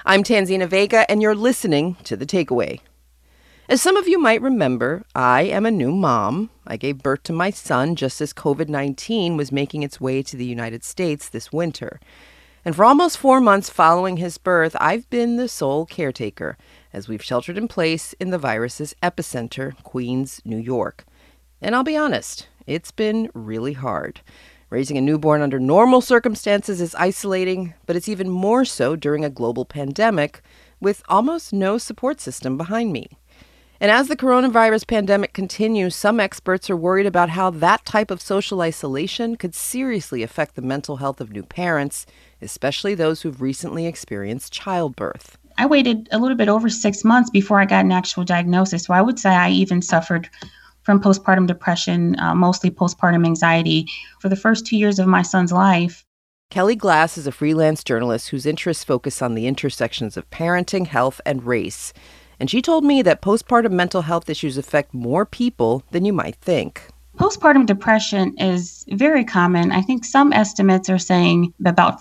I'm Tanzina Vega, and you're listening to The Takeaway. As some of you might remember, I am a new mom. I gave birth to my son just as COVID-19 was making its way to the United States this winter. And for almost 4 months following his birth, I've been the sole caretaker as we've sheltered in place in the virus's epicenter, Queens, New York. And I'll be honest, it's been really hard. Raising a newborn under normal circumstances is isolating, but it's even more so during a global pandemic with almost no support system behind me. And as the coronavirus pandemic continues, some experts are worried about how that type of social isolation could seriously affect the mental health of new parents, especially those who've recently experienced childbirth. I waited a little bit over 6 months before I got an actual diagnosis. So I would say I even suffered from postpartum depression, mostly postpartum anxiety, for the first 2 years of my son's life. Kelly Glass is a freelance journalist whose interests focus on the intersections of parenting, health, and race. And she told me that postpartum mental health issues affect more people than you might think. Postpartum depression is very common. I think some estimates are saying about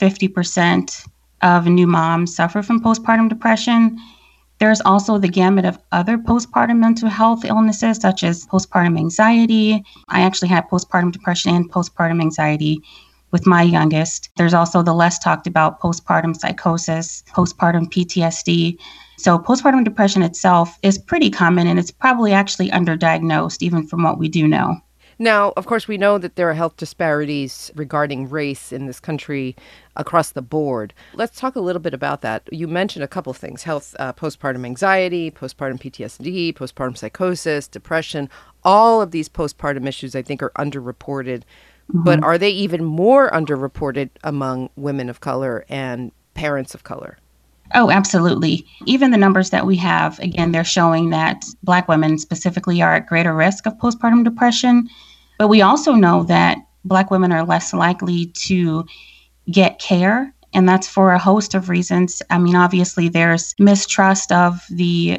50% of new moms suffer from postpartum depression. There's also the gamut of other postpartum mental health illnesses, such as postpartum anxiety. I actually had postpartum depression and postpartum anxiety with my youngest. There's also the less talked about postpartum psychosis, postpartum PTSD. So postpartum depression itself is pretty common, and it's probably actually underdiagnosed, even from what we do know. Now, of course, we know that there are health disparities regarding race in this country across the board. Let's talk a little bit about that. You mentioned a couple things: health, postpartum anxiety, postpartum PTSD, postpartum psychosis, depression. All of these postpartum issues, I think, are underreported. Mm-hmm. But are they even more underreported among women of color and parents of color? Oh, absolutely. Even the numbers that we have, again, they're showing that Black women specifically are at greater risk of postpartum depression. But we also know that Black women are less likely to get care, and that's for a host of reasons. I mean, obviously, there's distrust of the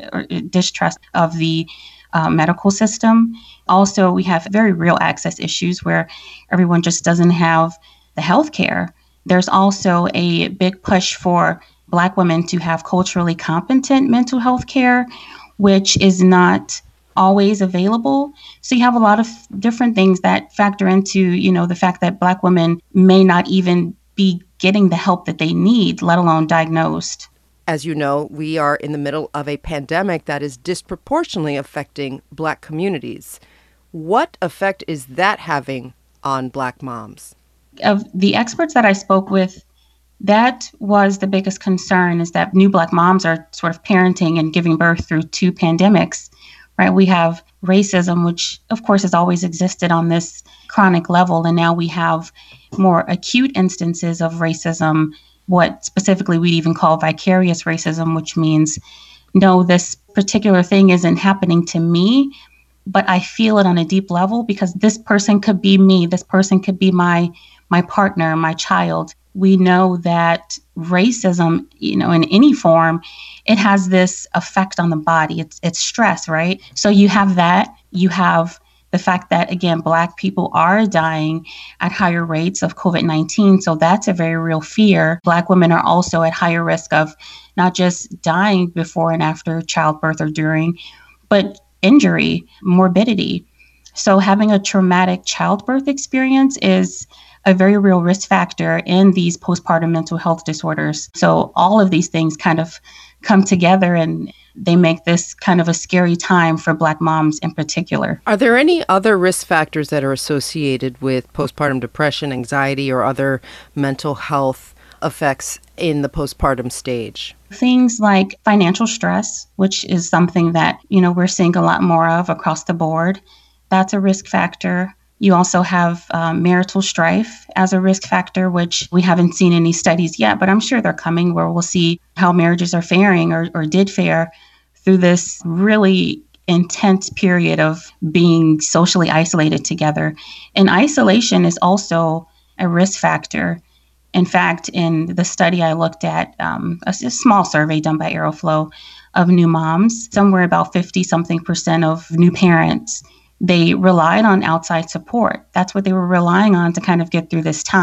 medical system. Also, we have very real access issues where everyone just doesn't have the health care. There's also a big push for Black women to have culturally competent mental health care, which is not always available. So you have a lot of different things that factor into, the fact that Black women may not even be getting the help that they need, let alone diagnosed. As you know, we are in the middle of a pandemic that is disproportionately affecting Black communities. What effect is that having on Black moms? Of the experts that I spoke with, that was the biggest concern, is that new Black moms are sort of parenting and giving birth through two pandemics, right? We have racism, which of course has always existed on this chronic level. And now we have more acute instances of racism, what specifically we'd even call vicarious racism, which means, no, this particular thing isn't happening to me, but I feel it on a deep level because this person could be me. This person could be my partner, my child. We know that racism, in any form, it has this effect on the body. It's stress, right? So you have that. You have the fact that, again, Black people are dying at higher rates of COVID-19. So that's a very real fear. Black women are also at higher risk of not just dying before and after childbirth or during, but injury, morbidity. So having a traumatic childbirth experience is a very real risk factor in these postpartum mental health disorders. So all of these things kind of come together, and they make this kind of a scary time for Black moms in particular. Are there any other risk factors that are associated with postpartum depression, anxiety, or other mental health effects in the postpartum stage? Things like financial stress, which is something that, we're seeing a lot more of across the board. That's a risk factor. You also have marital strife as a risk factor, which we haven't seen any studies yet, but I'm sure they're coming, where we'll see how marriages are faring or did fare through this really intense period of being socially isolated together. And isolation is also a risk factor. In fact, in the study I looked at, a small survey done by Aeroflow of new moms, somewhere about 50-something% of new parents, they relied on outside support. That's what they were relying on to kind of get through this time.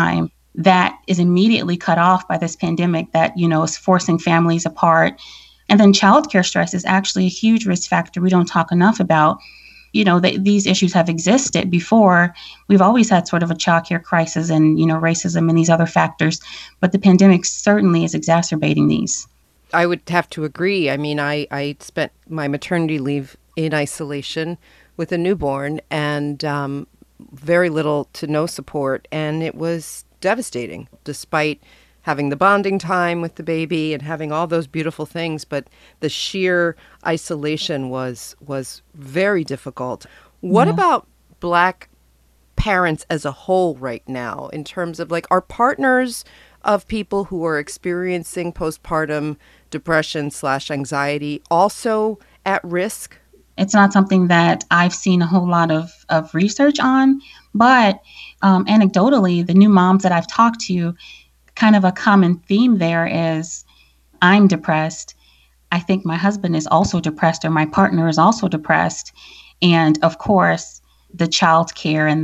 that is immediately cut off by this pandemic that, is forcing families apart. And then childcare stress is actually a huge risk factor we don't talk enough about. These issues have existed before. We've always had sort of a childcare crisis and, racism and these other factors, but the pandemic certainly is exacerbating these. I would have to agree. I mean, I spent my maternity leave in isolation with a newborn and very little to no support, and it was devastating, despite having the bonding time with the baby and having all those beautiful things. But the sheer isolation was very difficult. What about Black parents as a whole right now, in terms of are partners of people who are experiencing postpartum depression / anxiety also at risk? It's not something that I've seen a whole lot of research on, but anecdotally, the new moms that I've talked to, kind of a common theme there is, I'm depressed. I think my husband is also depressed, or my partner is also depressed. And of course, the child care and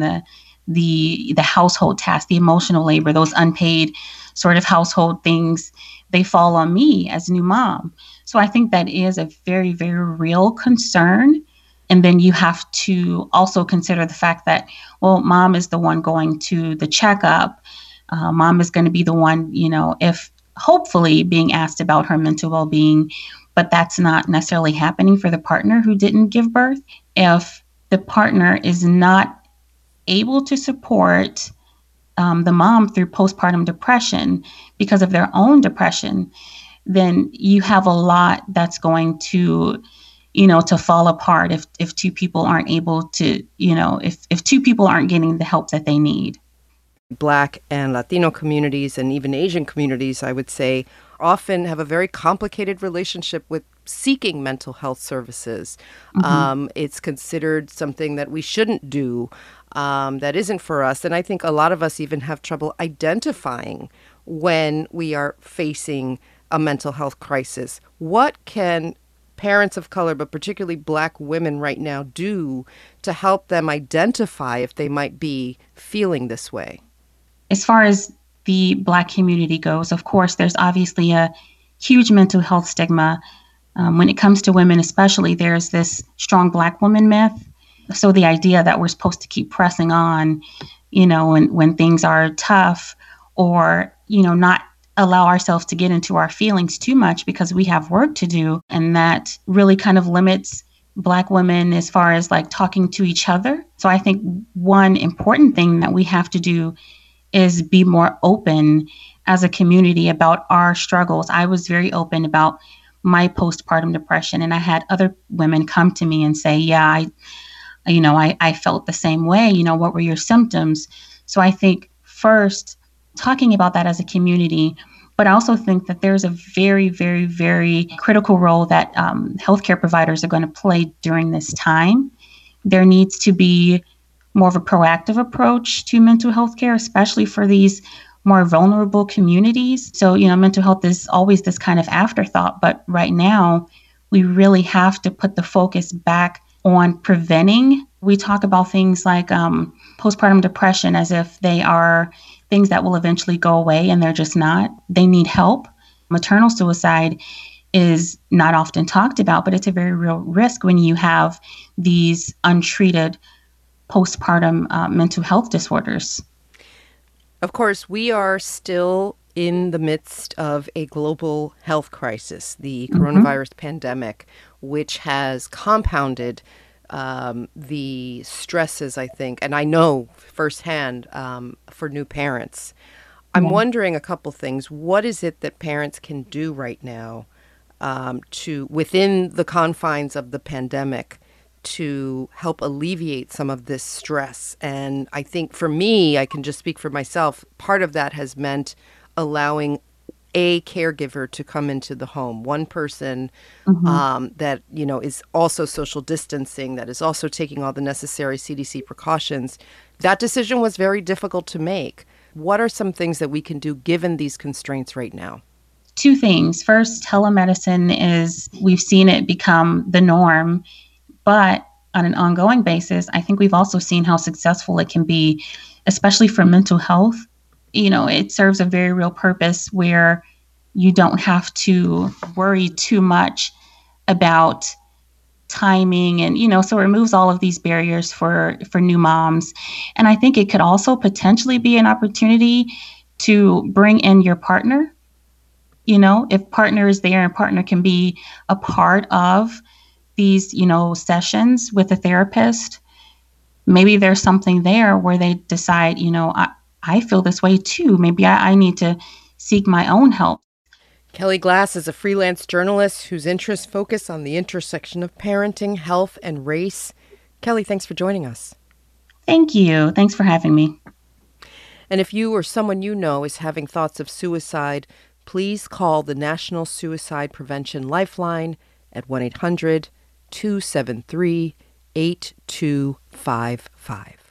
the household tasks, the emotional labor, those unpaid sort of household things, they fall on me as new mom. So I think that is a very, very real concern. And then you have to also consider the fact that, well, mom is the one going to the checkup. Mom is going to be the one, if hopefully being asked about her mental well-being, but that's not necessarily happening for the partner who didn't give birth. If the partner is not able to support the mom through postpartum depression because of their own depression, then you have a lot that's going to, to fall apart if two people aren't able to, if two people aren't getting the help that they need. Black and Latino communities and even Asian communities, I would say, often have a very complicated relationship with seeking mental health services. Mm-hmm. It's considered something that we shouldn't do, that isn't for us. And I think a lot of us even have trouble identifying when we are facing a mental health crisis. What can parents of color, but particularly Black women right now, do to help them identify if they might be feeling this way? As far as the Black community goes, of course, there's obviously a huge mental health stigma. When it comes to women especially, there's this strong Black woman myth. So the idea that we're supposed to keep pressing on, when things are tough, or, not allow ourselves to get into our feelings too much because we have work to do. And that really kind of limits Black women as far as talking to each other. So I think one important thing that we have to do is be more open as a community about our struggles. I was very open about my postpartum depression, and I had other women come to me and say, yeah, I felt the same way. What were your symptoms? So I think first talking about that as a community, but I also think that there's a very, very, very critical role that healthcare providers are going to play during this time. There needs to be more of a proactive approach to mental health care, especially for these more vulnerable communities. So, mental health is always this kind of afterthought, but right now we really have to put the focus back on preventing. We talk about things like postpartum depression as if they are things that will eventually go away, and they're just not. They need help. Maternal suicide is not often talked about, but it's a very real risk when you have these untreated postpartum mental health disorders. Of course, we are still in the midst of a global health crisis, the coronavirus pandemic, which has compounded the stresses, I think, and I know firsthand for new parents. I'm wondering a couple things. What is it that parents can do right now to, within the confines of the pandemic, to help alleviate some of this stress? And I think for me, I can just speak for myself, part of that has meant allowing a caregiver to come into the home, one person that, is also social distancing, that is also taking all the necessary CDC precautions. That decision was very difficult to make. What are some things that we can do given these constraints right now? Two things. First, telemedicine we've seen it become the norm. But on an ongoing basis, I think we've also seen how successful it can be, especially for mental health it serves a very real purpose where you don't have to worry too much about timing, and so it removes all of these barriers for new moms. And I think it could also potentially be an opportunity to bring in your partner. If partner is there and partner can be a part of these sessions with a therapist, maybe there's something there where they decide, I feel this way too, maybe I need to seek my own help. Kelly Glass is a freelance journalist whose interests focus on the intersection of parenting, health, and race. Kelly, thanks for joining us. Thank you. Thanks for having me. And if you or someone you know is having thoughts of suicide, please call the National Suicide Prevention Lifeline at 1-800-273-8255.